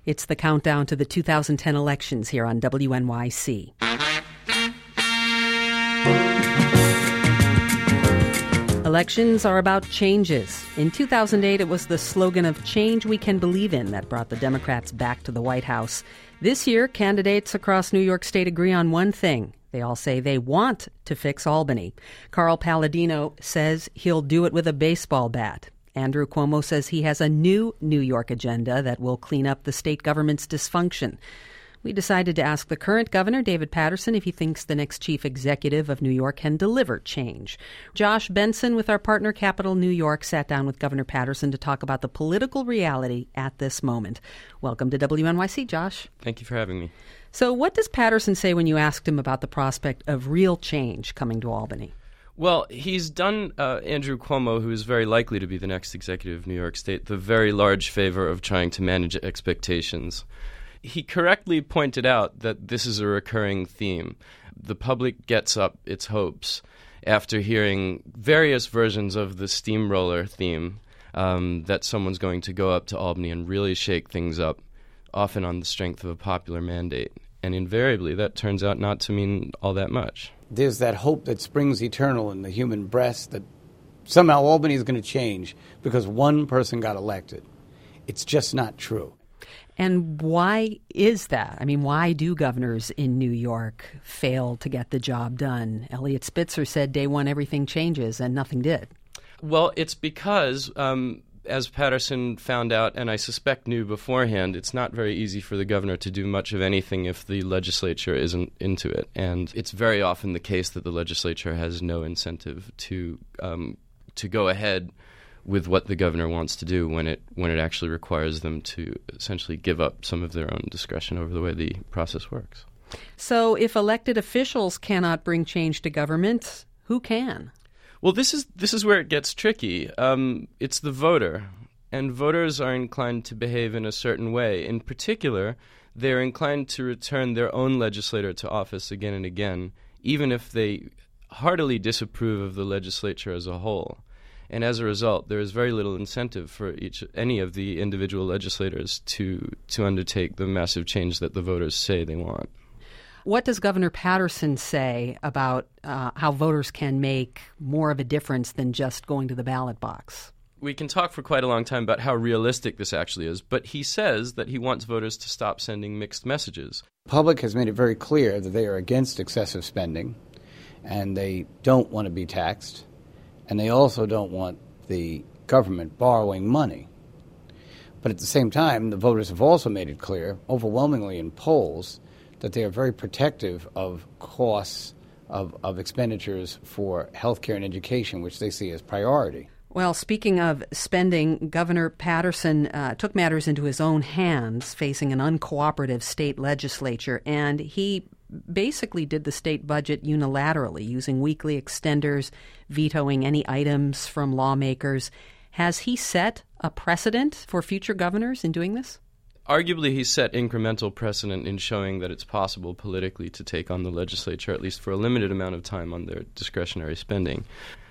It's the countdown to the 2010 elections here on WNYC. Elections are about changes. In 2008, it was the slogan of "Change We Can Believe In" that brought the Democrats back to the White House. This year, candidates across New York State agree on one thing. They all say they want to fix Albany. Carl Paladino says he'll do it with a baseball bat. Andrew Cuomo says he has a new New York agenda that will clean up the state government's dysfunction. We decided to ask the current governor, David Paterson, if he thinks the next chief executive of New York can deliver change. Josh Benson with our partner Capital New York sat down with Governor Paterson to talk about the political reality at this moment. Welcome to WNYC, Josh. Thank you for having me. So what does Paterson say when you asked him about the prospect of real change coming to Albany? Well, he's done Andrew Cuomo, who is very likely to be the next executive of New York State, the very large favor of trying to manage expectations. He correctly pointed out that this is a recurring theme. The public gets up its hopes after hearing various versions of the steamroller theme, that someone's going to go up to Albany and really shake things up, often on the strength of a popular mandate. And invariably, that turns out not to mean all that much. There's that hope that springs eternal in the human breast that somehow Albany is going to change because one person got elected. It's just not true. And why is that? I mean, why do governors in New York fail to get the job done? Eliot Spitzer said day one everything changes, and nothing did. Well, it's because, as Paterson found out, and I suspect knew beforehand, it's not very easy for the governor to do much of anything if the legislature isn't into it. And it's very often the case that the legislature has no incentive to go ahead with what the governor wants to do when it actually requires them to essentially give up some of their own discretion over the way the process works. So if elected officials cannot bring change to government, who can? Well, this is where it gets tricky. It's the voter, and voters are inclined to behave in a certain way. In particular, they're inclined to return their own legislator to office again and again, even if they heartily disapprove of the legislature as a whole. And as a result, there is very little incentive for any of the individual legislators to undertake the massive change that the voters say they want. What does Governor Paterson say about how voters can make more of a difference than just going to the ballot box? We can talk for quite a long time about how realistic this actually is, but he says that he wants voters to stop sending mixed messages. The public has made it very clear that they are against excessive spending, and they don't want to be taxed, and they also don't want the government borrowing money. But at the same time, the voters have also made it clear, overwhelmingly in polls, that they are very protective of costs of expenditures for health care and education, which they see as priority. Well, speaking of spending, Governor Paterson took matters into his own hands, facing an uncooperative state legislature, and he basically did the state budget unilaterally, using weekly extenders, vetoing any items from lawmakers. Has he set a precedent for future governors in doing this? Arguably, he set incremental precedent in showing that it's possible politically to take on the legislature, at least for a limited amount of time, on their discretionary spending.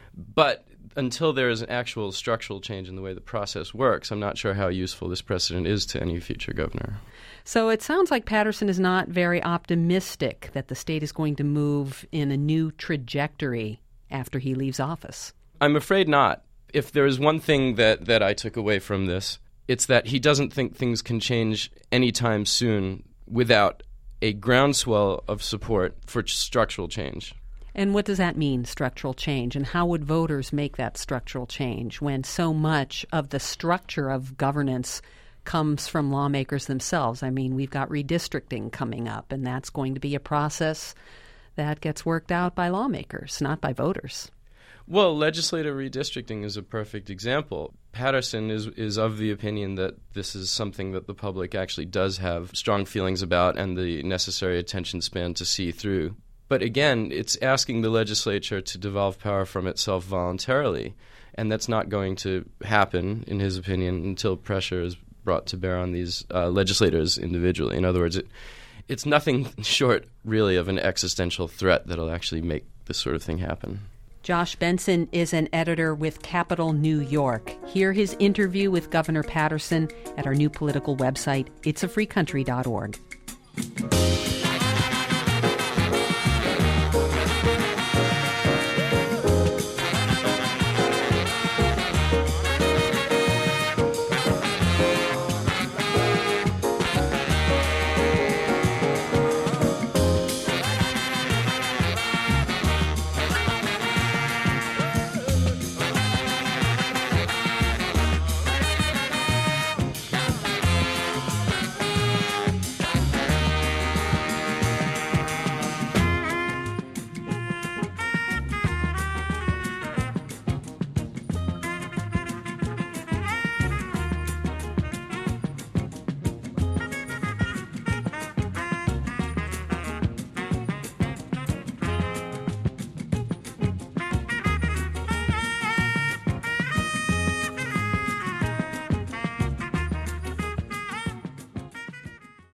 But until there is an actual structural change in the way the process works, I'm not sure how useful this precedent is to any future governor. So it sounds like Paterson is not very optimistic that the state is going to move in a new trajectory after he leaves office. I'm afraid not. If there is one thing that I took away from this, it's that he doesn't think things can change anytime soon without a groundswell of support for structural change. And what does that mean, structural change? And how would voters make that structural change when so much of the structure of governance comes from lawmakers themselves? I mean, we've got redistricting coming up, and that's going to be a process that gets worked out by lawmakers, not by voters. Well, legislative redistricting is a perfect example. Paterson is of the opinion that this is something that the public actually does have strong feelings about and the necessary attention span to see through. But again, it's asking the legislature to devolve power from itself voluntarily, and that's not going to happen, in his opinion, until pressure is brought to bear on these legislators individually. In other words, it's nothing short, really, of an existential threat that'll actually make this sort of thing happen. Josh Benson is an editor with Capital New York. Hear his interview with Governor Patterson at our new political website, itsafreecountry.org.